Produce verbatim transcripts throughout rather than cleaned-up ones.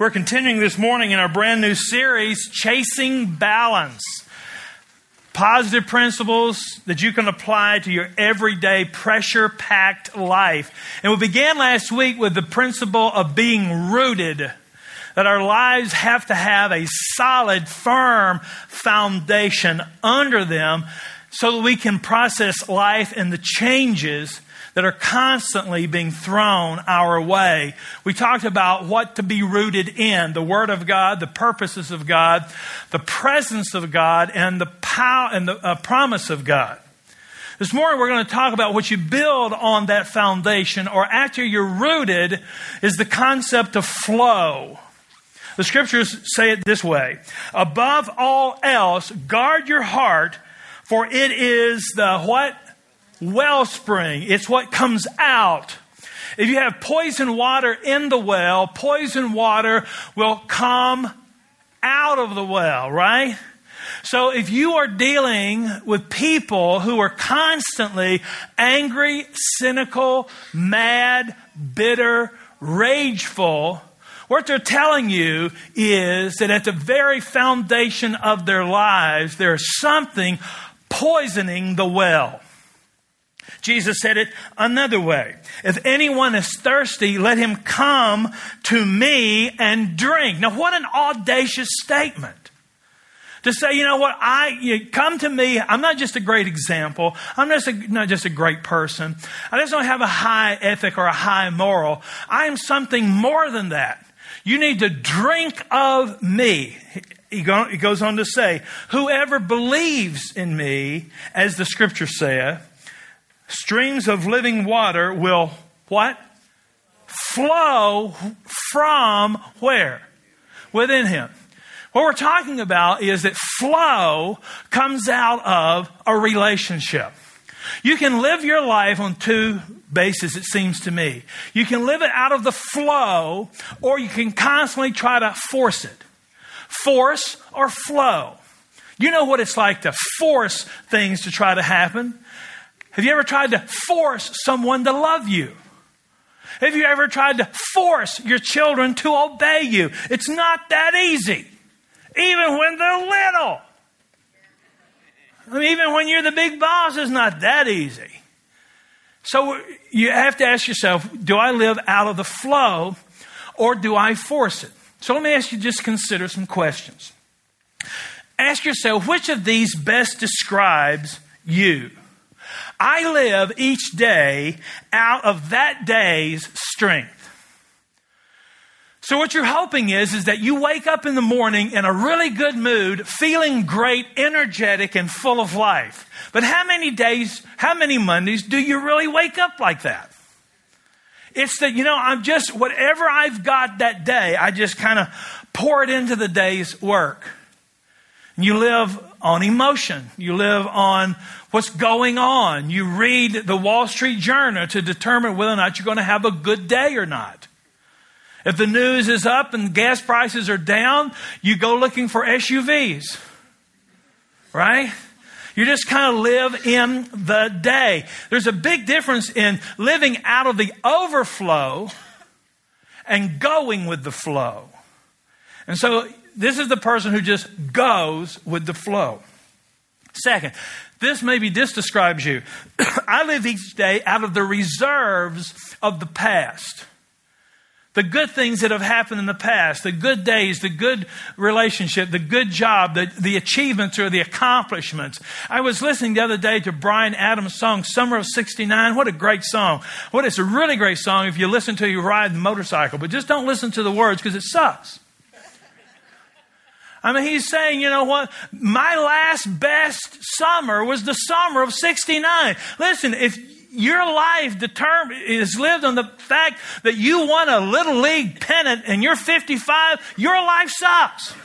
We're continuing this morning in our brand new series, Chasing Balance. Positive principles that you can apply to your everyday pressure-packed life. And we began last week with the principle of being rooted. That our lives have to have a solid, firm foundation under them so that we can process life and the changes that are constantly being thrown our way. We talked about what to be rooted in, the Word of God, the purposes of God, the presence of God, and the power and the uh, promise of God. This morning we're going to talk about what you build on that foundation, or after you're rooted, is the concept of flow. The scriptures say it this way: above all else, guard your heart, for it is the what? Wellspring. It's what comes out. If you have poison water in the well, poison water will come out of the well, right? So if you are dealing with people who are constantly angry, cynical, mad, bitter, rageful, what they're telling you is that at the very foundation of their lives, there's something poisoning the well. Jesus said it another way. If anyone is thirsty, let him come to me and drink. Now, what an audacious statement. To say, you know what, I you come to me. I'm not just a great example. I'm just a, not just a great person. I just don't have a high ethic or a high moral. I am something more than that. You need to drink of me. He goes on to say, whoever believes in me, as the scripture saith, streams of living water will, what? Flow from where? Within him. What we're talking about is that flow comes out of a relationship. You can live your life on two bases, it seems to me. You can live it out of the flow, or you can constantly try to force it. Force or flow. You know what it's like to force things to try to happen. Have you ever tried to force someone to love you? Have you ever tried to force your children to obey you? It's not that easy. Even when they're little. I mean, even when you're the big boss, it's not that easy. So you have to ask yourself, do I live out of the flow or do I force it? So let me ask you, just consider some questions. Ask yourself, which of these best describes you? I live each day out of that day's strength. So what you're hoping is, is that you wake up in the morning in a really good mood, feeling great, energetic, and full of life. But how many days, how many Mondays do you really wake up like that? It's that, you know, I'm just, whatever I've got that day, I just kind of pour it into the day's work. And you live on emotion. You live on what's going on. You read the Wall Street Journal to determine whether or not you're going to have a good day or not. If the news is up and gas prices are down, you go looking for S U Vs. Right? You just kind of live in the day. There's a big difference in living out of the overflow and going with the flow. And so this is the person who just goes with the flow. Second, this maybe this describes you. I live each day out of the reserves of the past. The good things that have happened in the past, the good days, the good relationship, the good job, the, the achievements or the accomplishments. I was listening the other day to Bryan Adams' song, Summer of sixty-nine. What a great song. What it's a really great song if you listen to you ride the motorcycle. But just don't listen to the words because it sucks. I mean, he's saying, you know what? My last best summer was the summer of sixty-nine. Listen, if your life determined is lived on the fact that you won a Little League pennant and you're fifty-five, your life sucks.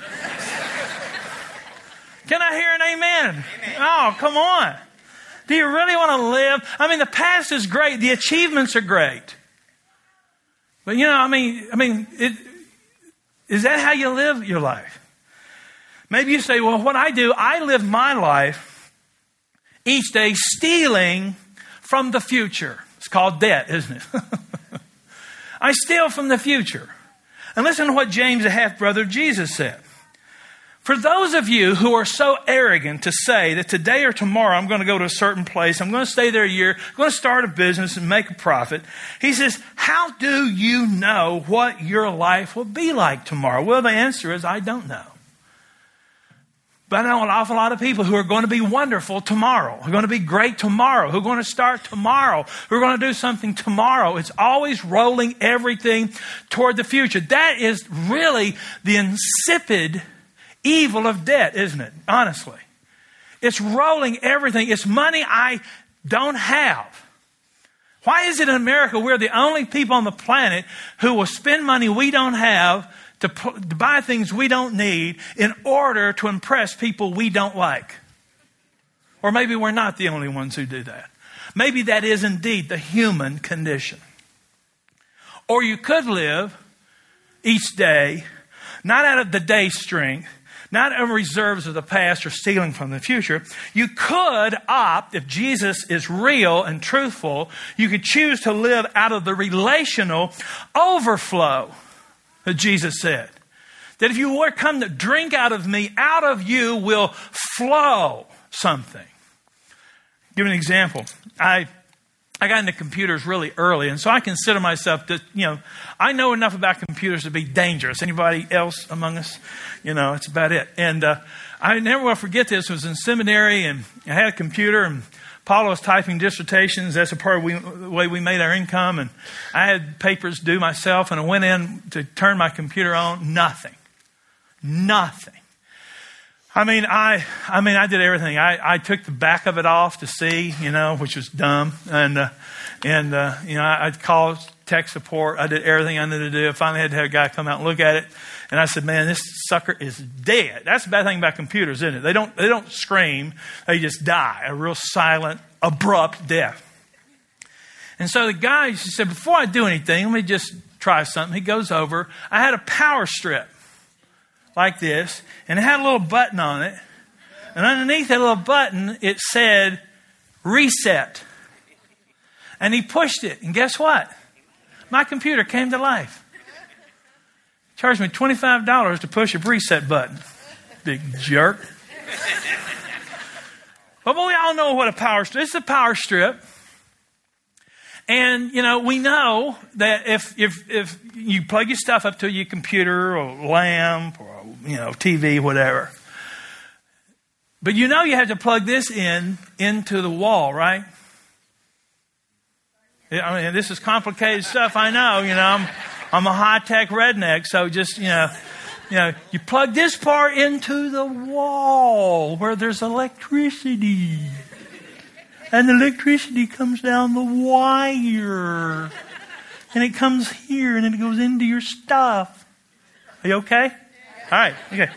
Can I hear an amen? Amen? Oh, come on. Do you really want to live? I mean, the past is great. The achievements are great. But, you know, I mean, I mean, it, is that how you live your life? Maybe you say, well, what I do, I live my life each day stealing from the future. It's called debt, isn't it? I steal from the future. And listen to what James, the half-brother of Jesus, said. For those of you who are so arrogant to say that today or tomorrow I'm going to go to a certain place, I'm going to stay there a year, I'm going to start a business and make a profit. He says, how do you know what your life will be like tomorrow? Well, the answer is, I don't know. But I know an awful lot of people who are going to be wonderful tomorrow, who are going to be great tomorrow, who are going to start tomorrow, who are going to do something tomorrow. It's always rolling everything toward the future. That is really the insipid evil of debt, isn't it? Honestly. It's rolling everything. It's money I don't have. Why is it in America we're the only people on the planet who will spend money we don't have to, to buy things we don't need in order to impress people we don't like? Or maybe we're not the only ones who do that. Maybe that is indeed the human condition. Or you could live each day, not out of the day's strength, not out of reserves of the past or stealing from the future. You could opt, if Jesus is real and truthful, you could choose to live out of the relational overflow that Jesus said. That if you were come to drink out of me, out of you will flow something. Give an example. I I got into computers really early, and so I consider myself to, you know, I know enough about computers to be dangerous. Anybody else among us? You know, it's about it. And uh, I never will forget this. I was in seminary, and I had a computer, and Paula was typing dissertations. That's a part of we, the way we made our income, and I had papers due myself, and I went in to turn my computer on. Nothing. Nothing. I mean, I, I mean, I did everything. I, I took the back of it off to see, you know, which was dumb. And, uh, and, uh, you know, I, I'd call tech support. I did everything I needed to do. I finally had to have a guy come out and look at it. And I said, man, this sucker is dead. That's the bad thing about computers, isn't it? They don't, they don't scream. They just die. A real silent, abrupt death. And so the guy, he said, before I do anything, let me just try something. He goes over. I had a power strip like this, and it had a little button on it. And underneath that little button, it said, reset. And he pushed it. And guess what? My computer came to life. Charged me twenty-five dollars to push a reset button. Big jerk. But we all know what a power strip is. It's a power strip. And, you know, we know that if if if you plug your stuff up to your computer or lamp or, you know, T V, whatever. But you know you have to plug this in into the wall, right? I mean, this is complicated stuff, I know. You know, I'm, I'm a high-tech redneck, so just, you know, you know, you plug this part into the wall where there's electricity. And the electricity comes down the wire. And it comes here and it goes into your stuff. Are you okay? All right, okay.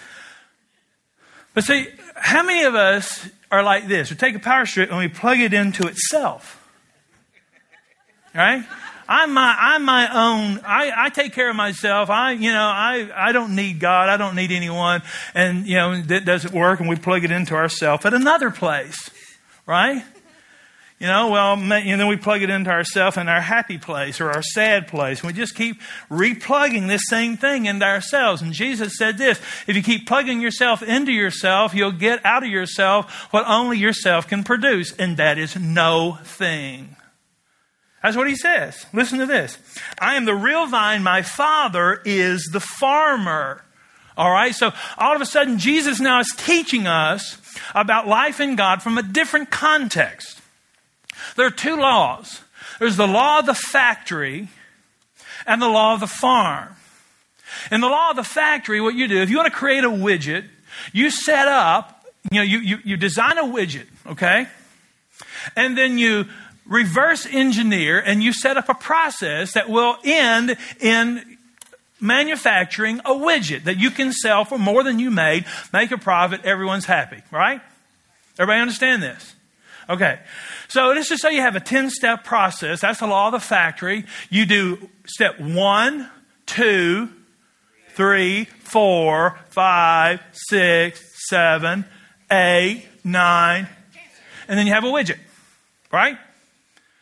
But see, how many of us are like this? We take a power strip and we plug it into itself. Right? I'm my I'm my own. I, I take care of myself. I you know I, I don't need God. I don't need anyone. And you know that doesn't work. And we plug it into ourselves at another place, right? You know, well, and then we plug it into ourselves in our happy place or our sad place. We just keep replugging this same thing into ourselves. And Jesus said this: if you keep plugging yourself into yourself, you'll get out of yourself what only yourself can produce, and that is no thing. That's what he says. Listen to this. I am the real vine. My Father is the farmer. All right. So all of a sudden, Jesus now is teaching us about life in God from a different context. There are two laws. There's the law of the factory and the law of the farm. In the law of the factory, what you do, if you want to create a widget, you set up, you know, you, you, you design a widget, okay? And then you reverse engineer and you set up a process that will end in manufacturing a widget that you can sell for more than you made, make a profit, everyone's happy, right? Everybody understand this? Okay. So let's just say you have a ten-step process. That's the law of the factory. You do step one, two, three, four, five, six, seven, eight, nine, and then you have a widget, right?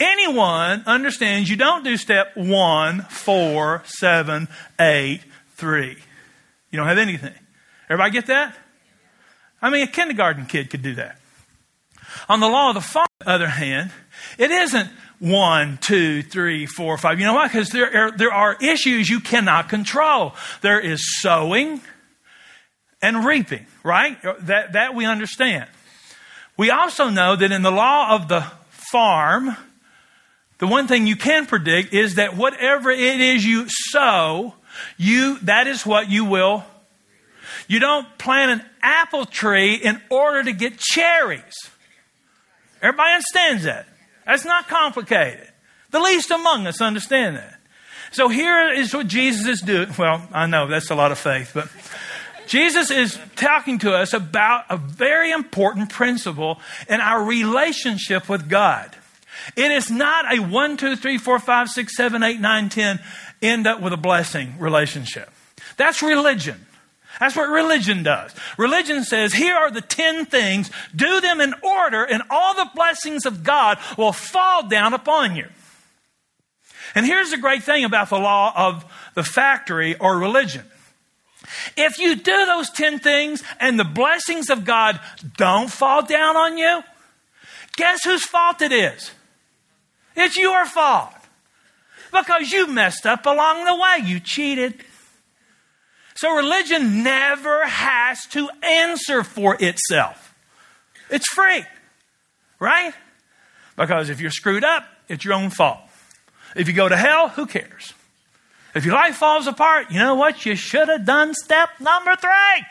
Anyone understands you don't do step one, four, seven, eight, three. You don't have anything. Everybody get that? I mean, a kindergarten kid could do that. On the law of the fall, on the other hand, it isn't one, two, three, four, five. You know why? Because there are, there are issues you cannot control. There is sowing and reaping, right? That, that we understand. We also know that in the law of the farm, the one thing you can predict is that whatever it is you sow, you that is what you will. You don't plant an apple tree in order to get cherries. Everybody understands that. That's not complicated. The least among us understand that. So here is what Jesus is doing. Well, I know that's a lot of faith, but Jesus is talking to us about a very important principle in our relationship with God. It is not a one, two, three, four, five, six, seven, eight, nine, ten, end up with a blessing relationship. That's religion. That's what religion does. Religion says, here are the ten things, do them in order, and all the blessings of God will fall down upon you. And here's the great thing about the law of the factory or religion. If you do those ten things and the blessings of God don't fall down on you, guess whose fault it is? It's your fault. Because you messed up along the way. You cheated. So religion never has to answer for itself. It's free. Right? Because if you're screwed up, it's your own fault. If you go to hell, who cares? If your life falls apart, you know what? You should have done step number three.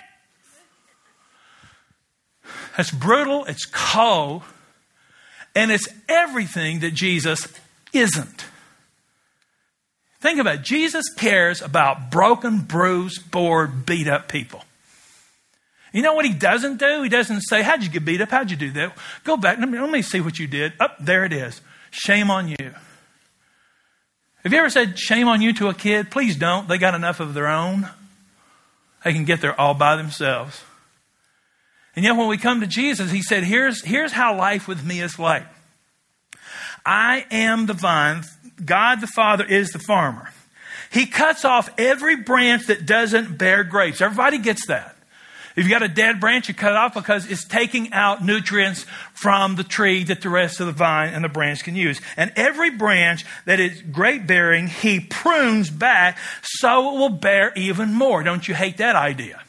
That's brutal. It's cold. And it's everything that Jesus isn't. Think about it. Jesus cares about broken, bruised, bored, beat up people. You know what he doesn't do? He doesn't say, how'd you get beat up? How'd you do that? Go back. Let me, let me see what you did. Up oh, there it is. Shame on you. Have you ever said shame on you to a kid? Please don't. They got enough of their own. They can get there all by themselves. And yet when we come to Jesus, he said, here's, here's how life with me is like. I am the vine. God the Father is the farmer. He cuts off every branch that doesn't bear grapes. Everybody gets that. If you got a dead branch, you cut it off because it's taking out nutrients from the tree that the rest of the vine and the branch can use. And every branch that is grape bearing, he prunes back so it will bear even more. Don't you hate that idea?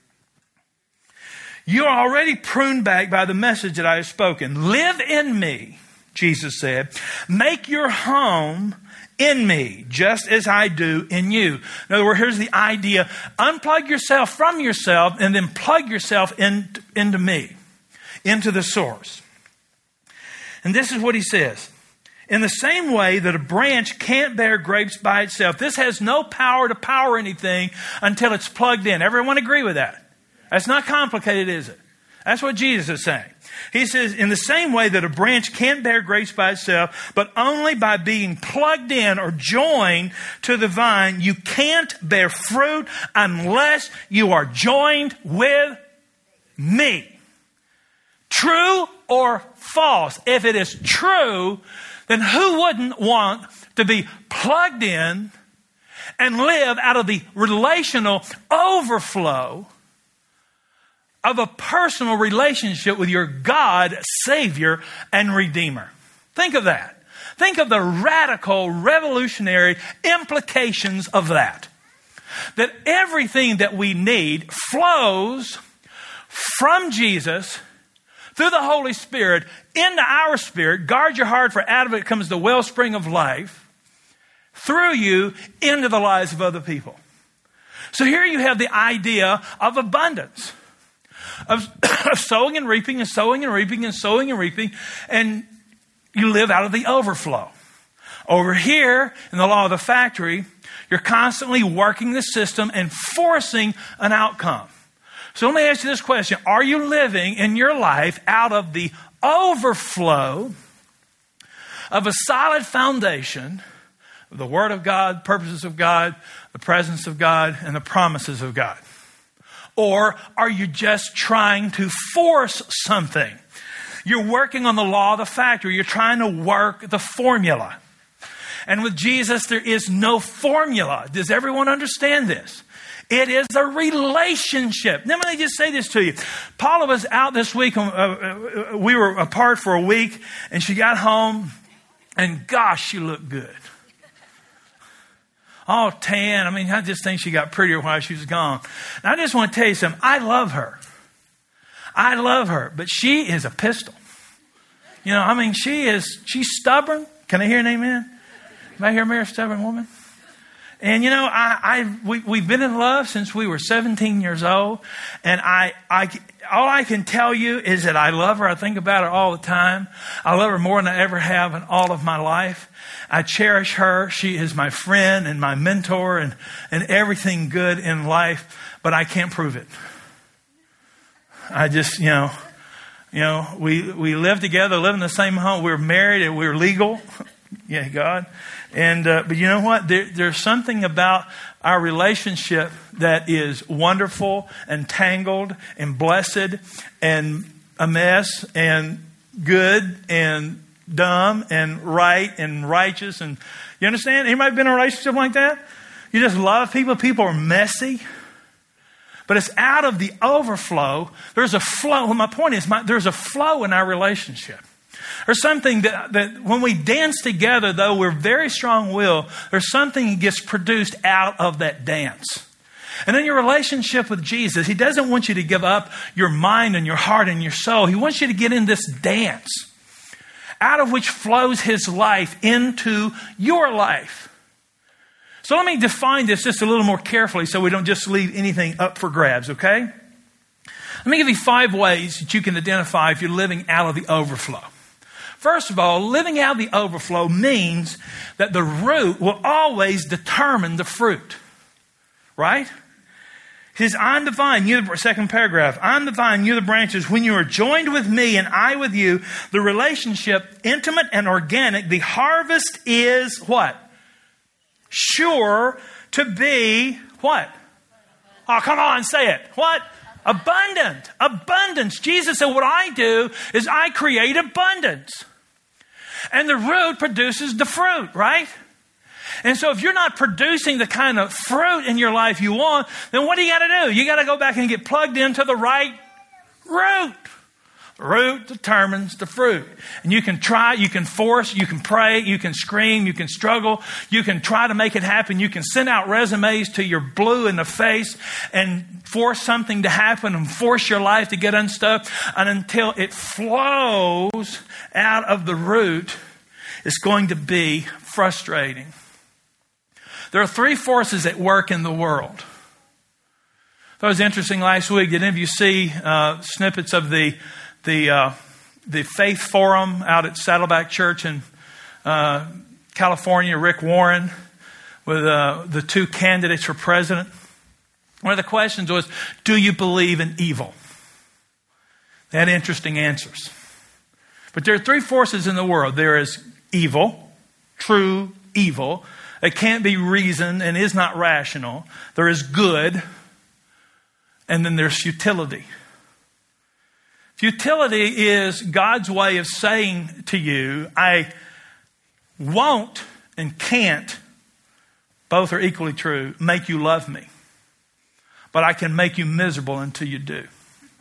You are already pruned back by the message that I have spoken. Live in me, Jesus said. Make your home in me, just as I do in you. In other words, here's the idea. Unplug yourself from yourself and then plug yourself in, into me, into the source. And this is what he says. In the same way that a branch can't bear grapes by itself, this has no power to power anything until it's plugged in. Everyone agree with that? That's not complicated, is it? That's what Jesus is saying. He says, in the same way that a branch can't bear grapes by itself, but only by being plugged in or joined to the vine, you can't bear fruit unless you are joined with me. True or false? If it is true, then who wouldn't want to be plugged in and live out of the relational overflow of a personal relationship with your God, Savior, and Redeemer? Think of that. Think of the radical, revolutionary implications of that. That everything that we need flows from Jesus through the Holy Spirit into our spirit. Guard your heart, for out of it comes the wellspring of life. Through you into the lives of other people. So here you have the idea of abundance. Of, of sowing and reaping and sowing and reaping and sowing and reaping. And you live out of the overflow. Over here, in the law of the factory, you're constantly working the system and forcing an outcome. So let me ask you this question. Are you living in your life out of the overflow of a solid foundation of the Word of God, purposes of God, the presence of God, and the promises of God? Or are you just trying to force something? You're working on the law of the factory. You're trying to work the formula. And with Jesus, there is no formula. Does everyone understand this? It is a relationship. Let me just say this to you. Paula was out this week. Uh, we were apart for a week, and she got home, and gosh, she looked good. All tan. I mean, I just think she got prettier while she was gone. And I just want to tell you something. I love her. I love her, but she is a pistol. You know, I mean, she is, she's stubborn. Can I hear an amen? Can I hear Mary, stubborn woman? And you know, I, I we, we've been in love since we were seventeen years old. And I, I, all I can tell you is that I love her. I think about her all the time. I love her more than I ever have in all of my life. I cherish her. She is my friend and my mentor and, and everything good in life, but I can't prove it. I just, you know, you know, we, we live together, live in the same home. We're married and we're legal. Yeah, God. And, uh, but you know what? There, there's something about our relationship that is wonderful and tangled and blessed and a mess and good and dumb and right and righteous. And you understand? Anybody been in a relationship like that? You just love people. People are messy. But it's out of the overflow. There's a flow. Well, my point is, my, there's a flow in our relationship. There's something that, that when we dance together, though we're very strong-willed, there's something that gets produced out of that dance. And in your relationship with Jesus, He doesn't want you to give up your mind and your heart and your soul. He wants you to get in this dance, out of which flows His life into your life. So let me define this just a little more carefully so we don't just leave anything up for grabs, okay? Let me give you five ways that you can identify if you're living out of the overflow. First of all, living out of the overflow means that the root will always determine the fruit. Right? He says, I'm the vine, you the second paragraph. I'm the vine, you the branches. When you are joined with me and I with you, the relationship, intimate and organic, the harvest is what? Sure to be what? Oh, come on, say it. What? Abundant. Abundance. Jesus said, what I do is I create abundance. And the root produces the fruit, right? And so if you're not producing the kind of fruit in your life you want, then what do you got to do? You got to go back and get plugged into the right root. The root determines the fruit. And you can try, you can force, you can pray, you can scream, you can struggle, you can try to make it happen. You can send out resumes till you're blue in the face and force something to happen and force your life to get unstuck. And until it flows out of the root, it's going to be frustrating. There are three forces at work in the world. That was interesting last week. Did any of you see uh, snippets of the the uh, the Faith Forum out at Saddleback Church in uh, California? Rick Warren with uh, the two candidates for president. One of the questions was, do you believe in evil? They had interesting answers. But there are three forces in the world. There is evil, true evil. It can't be reasoned and is not rational. There is good. And then there's futility. Futility is God's way of saying to you, I won't and can't, both are equally true, make you love me. But I can make you miserable until you do.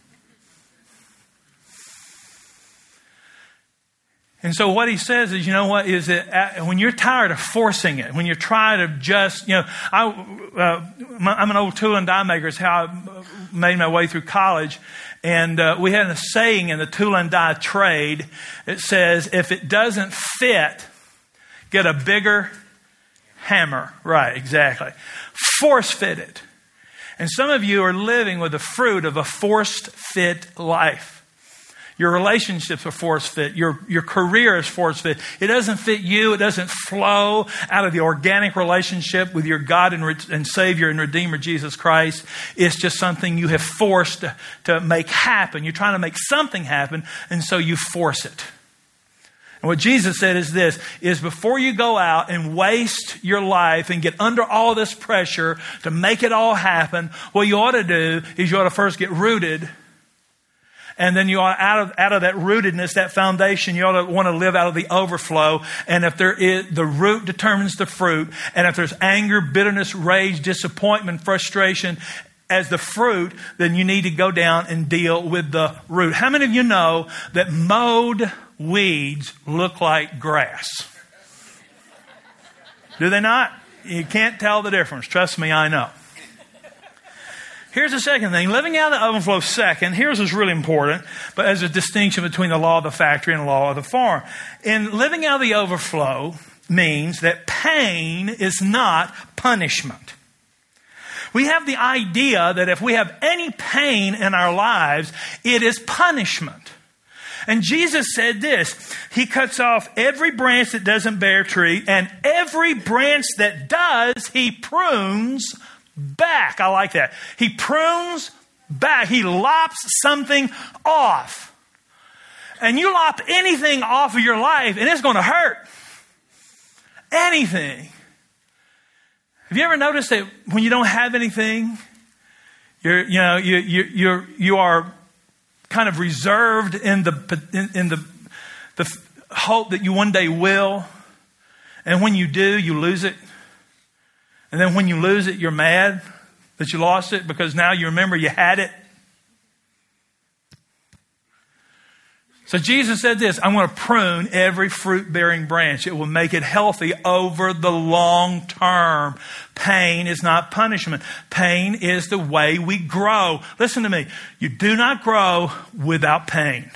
And so what he says is, you know what, is that when you're tired of forcing it, when you're trying to just, you know, I, uh, I'm an old tool and die maker, is how I made my way through college. And uh, we had a saying in the tool and die trade. It says, if it doesn't fit, get a bigger hammer. Right, exactly. Force fit it. And some of you are living with the fruit of a forced fit life. Your relationships are force fit. Your, your career is force fit. It doesn't fit you. It doesn't flow out of the organic relationship with your God and, and Savior and Redeemer, Jesus Christ. It's just something you have forced to, to make happen. You're trying to make something happen, and so you force it. And what Jesus said is this, is before you go out and waste your life and get under all this pressure to make it all happen, what you ought to do is you ought to first get rooted And then you ought, out of, out of that rootedness, that foundation, you ought to want to live out of the overflow. And if there is, the root determines the fruit. And if there's anger, bitterness, rage, disappointment, frustration as the fruit, then you need to go down and deal with the root. How many of you know that mowed weeds look like grass? Do they not? You can't tell the difference. Trust me, I know. Here's the second thing. Living out of the overflow second. Here's what's really important, but as a distinction between the law of the factory and the law of the farm. In living out of the overflow means that pain is not punishment. We have the idea that if we have any pain in our lives, it is punishment. And Jesus said this, He cuts off every branch that doesn't bear tree, and every branch that does, He prunes back. I like that. He prunes back. He lops something off. And you lop anything off of your life, and it's going to hurt. Anything. Have you ever noticed that when you don't have anything, you're, you know, you you you're, you are kind of reserved in the in, in the the hope that you one day will, and when you do, you lose it. And then when you lose it, you're mad that you lost it because now you remember you had it. So Jesus said this, I'm going to prune every fruit-bearing branch. It will make it healthy over the long term. Pain is not punishment. Pain is the way we grow. Listen to me. You do not grow without pain.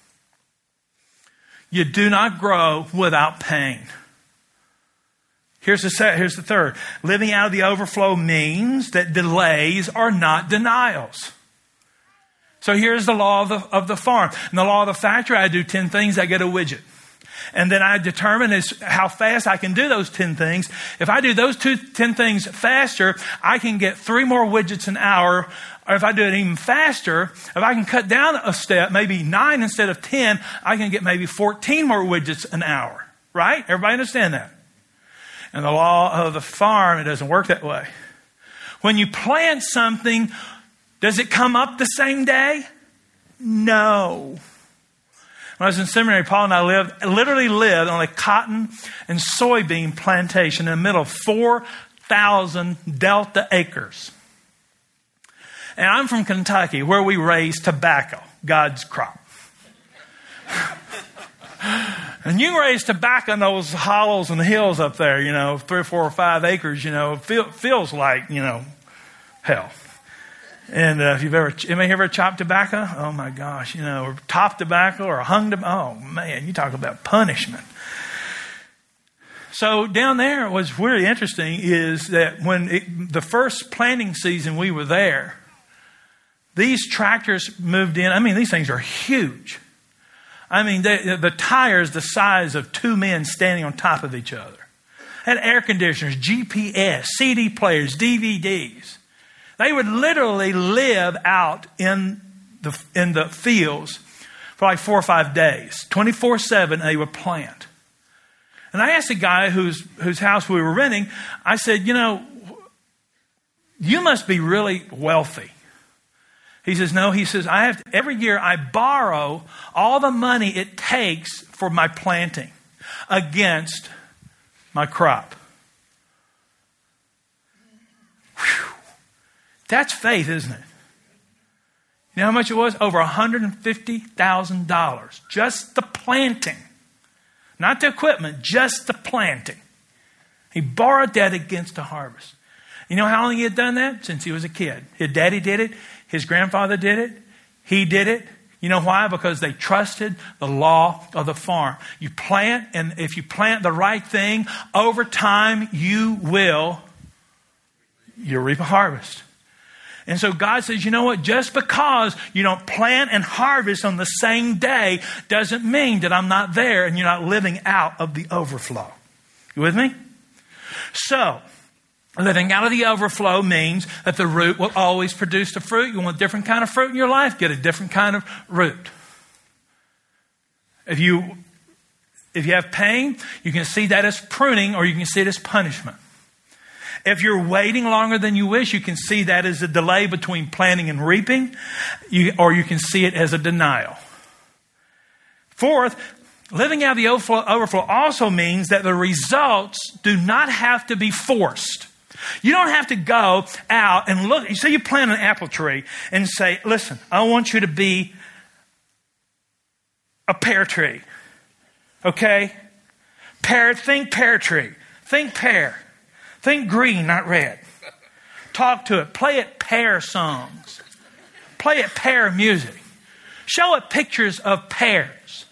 You do not grow without pain. Here's the, set, here's the third. Living out of the overflow means that delays are not denials. So here's the law of the, of the farm. In the law of the factory, I do ten things, I get a widget. And then I determine is how fast I can do those ten things. If I do those two, ten things faster, I can get three more widgets an hour. Or if I do it even faster, if I can cut down a step, maybe nine instead of ten, I can get maybe fourteen more widgets an hour. Right? Everybody understand that? In the law of the farm, it doesn't work that way. When you plant something, does it come up the same day? No. When I was in seminary, Paul and I lived, literally lived on a cotton and soybean plantation in the middle of four thousand delta acres. And I'm from Kentucky, where we raise tobacco, God's crop. And you raise tobacco in those hollows and hills up there, you know, three or four or five acres, you know, feel, feels like, you know, hell. And uh, if you've ever, anybody ever chopped tobacco? Oh my gosh, you know, or topped tobacco or hung tobacco. Oh man, you talk about punishment. So down there, what's really interesting is that when it, the first planting season we were there, these tractors moved in. I mean, these things are huge. I mean, they, the tires the size of two men standing on top of each other. Had air conditioners, G P S, C D players, D V Ds. They would literally live out in the in the fields for like four or five days. twenty-four seven, they would plant. And I asked a guy whose whose house we were renting, I said, you know, you must be really wealthy. He says, no, he says, I have to, every year I borrow all the money it takes for my planting against my crop. Whew. That's faith, isn't it? You know how much it was? Over one hundred fifty thousand dollars. Just the planting. Not the equipment, just the planting. He borrowed that against the harvest. You know how long he had done that? Since he was a kid. His daddy did it. His grandfather did it. He did it. You know why? Because they trusted the law of the farm. You plant, and if you plant the right thing, over time you will, you'll reap a harvest. And so God says, you know what? Just because you don't plant and harvest on the same day doesn't mean that I'm not there and you're not living out of the overflow. You with me? So, living out of the overflow means that the root will always produce the fruit. You want a different kind of fruit in your life? Get a different kind of root. If you, if you have pain, you can see that as pruning or you can see it as punishment. If you're waiting longer than you wish, you can see that as a delay between planting and reaping, you, or you can see it as a denial. Fourth, living out of the overflow, overflow also means that the results do not have to be forced. You don't have to go out and look. You say you plant an apple tree and say, listen, I want you to be a pear tree. Okay? Pear, think pear tree. Think pear. Think green, not red. Talk to it. Play it pear songs. Play it pear music. Show it pictures of pears.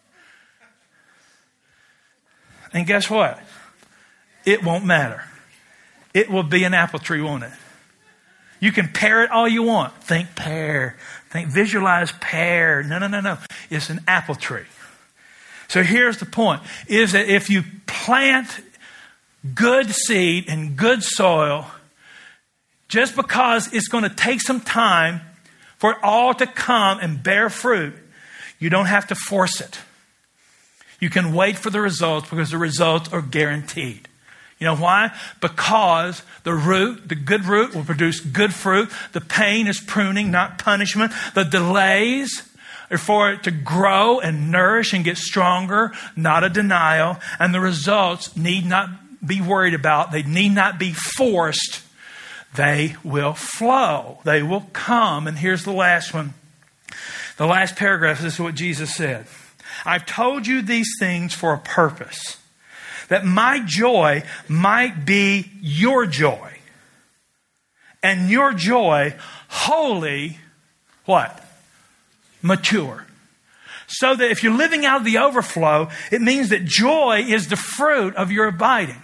And guess what? It won't matter. It will be an apple tree, won't it? You can pear it all you want. Think pear. Think, visualize pear. No, no, no, no. It's an apple tree. So here's the point, is that if you plant good seed in good soil, just because it's going to take some time for it all to come and bear fruit, you don't have to force it. You can wait for the results because the results are guaranteed. You know why? Because the root, the good root, will produce good fruit. The pain is pruning, not punishment. The delays are for it to grow and nourish and get stronger, not a denial. And the results need not be worried about. They need not be forced. They will flow. They will come. And here's the last one. The last paragraph, this is what Jesus said. I've told you these things for a purpose, that my joy might be your joy, and your joy wholly, what? Mature. So that if you're living out of the overflow, it means that joy is the fruit of your abiding.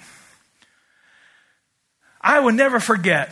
I will never forget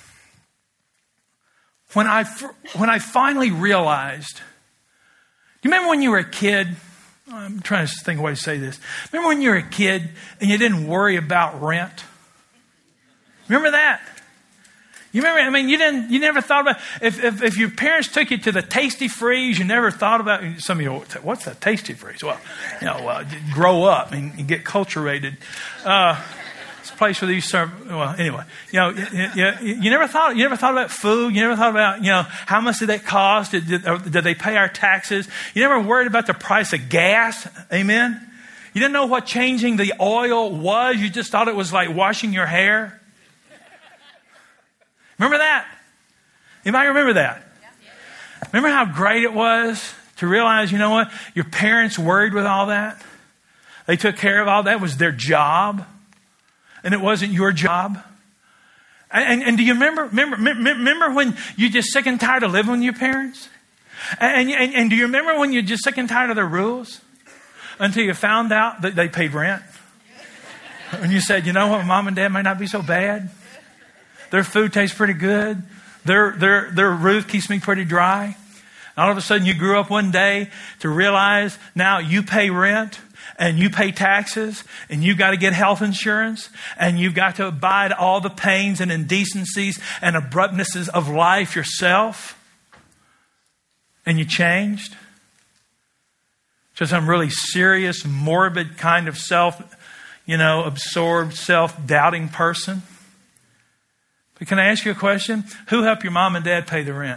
when I, when I finally realized, you remember when you were a kid? I'm trying to think of a way to say this. Remember when you were a kid and you didn't worry about rent? Remember that? You remember, I mean, you didn't, you never thought about, if, if, if your parents took you to the Tasty Freeze, you never thought about, some of you, what's that Tasty Freeze? Well, you know, uh, grow up and, and get culturated. Uh, it's a place where these serve, well, anyway, you know, you, you, you never thought, you never thought about food. You never thought about, you know, how much did that cost? Did, did, did they pay our taxes? You never worried about the price of gas. Amen. You didn't know what changing the oil was. You just thought it was like washing your hair. Remember that? Anybody remember that? Remember how great it was to realize, you know what? Your parents worried with all that. They took care of all that. It was their job. And it wasn't your job. And, and, and do you remember, remember, remember when you just sick and tired of living with your parents? And, and, and do you remember when you're just sick and tired of their rules? Until you found out that they paid rent. And you said, you know what? Mom and dad might not be so bad. Their food tastes pretty good. Their, their, their roof keeps me pretty dry. And all of a sudden you grew up one day to realize now you pay rent and you pay taxes and you got to get health insurance and you've got to abide all the pains and indecencies and abruptnesses of life yourself. And you changed to some really serious, morbid kind of self, you know, absorbed, self-doubting person. But can I ask you a question? Who helped your mom and dad pay the rent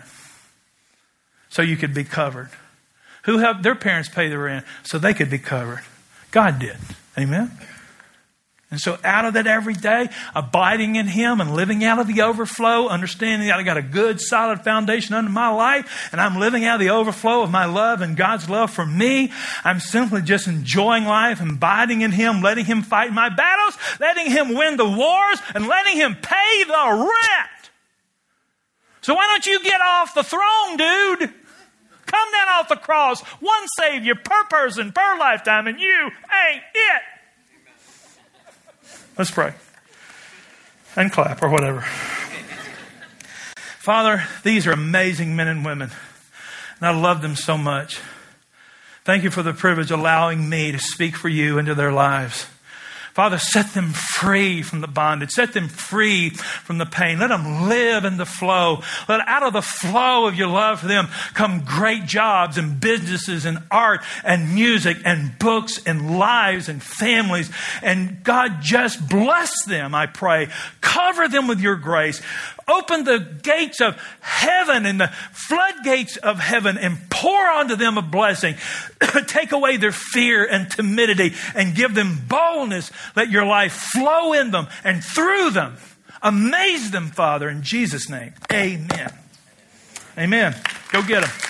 so you could be covered? Who helped their parents pay the rent so they could be covered? God did. Amen? And so out of that every day, abiding in Him and living out of the overflow, understanding that I got a good, solid foundation under my life, and I'm living out of the overflow of my love and God's love for me. I'm simply just enjoying life, abiding in Him, letting Him fight my battles, letting Him win the wars, and letting Him pay the rent. So why don't you get off the throne, dude? Come down off the cross. One Savior per person, per lifetime, and you ain't it. Let's pray. And clap or whatever. Father, these are amazing men and women. And I love them so much. Thank you for the privilege of allowing me to speak for you into their lives. Father, set them free from the bondage. Set them free from the pain. Let them live in the flow. Let out of the flow of your love for them come great jobs and businesses and art and music and books and lives and families. And God, just bless them, I pray. Cover them with your grace. Open the gates of heaven and the floodgates of heaven and pour onto them a blessing. Take away their fear and timidity and give them boldness. Let your life flow in them and through them. Amaze them, Father, in Jesus' name. Amen. Amen. Go get them.